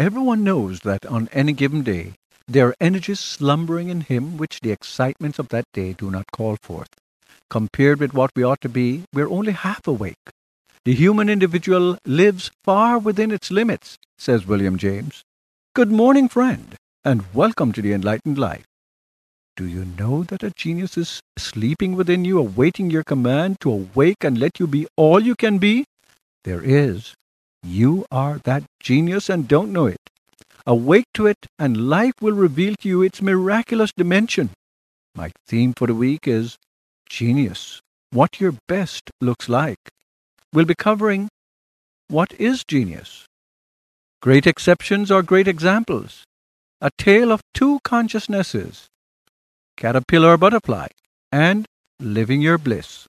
Everyone knows that on any given day there are energies slumbering in him which the excitements of that day do not call forth. Compared with what we ought to be, we are only half awake. The human individual lives far within its limits, says William James. Good morning, friend, and welcome to the Enlightened Life. Do you know that a genius is sleeping within you, awaiting your command to awake and let you be all you can be? There is. You are that genius and don't know it. Awake to it, and life will reveal to you its miraculous dimension. My theme for the week is Genius, what your best looks like. We'll be covering what is genius. Great exceptions are great examples. A tale of two consciousnesses. Caterpillar butterfly, and living your bliss.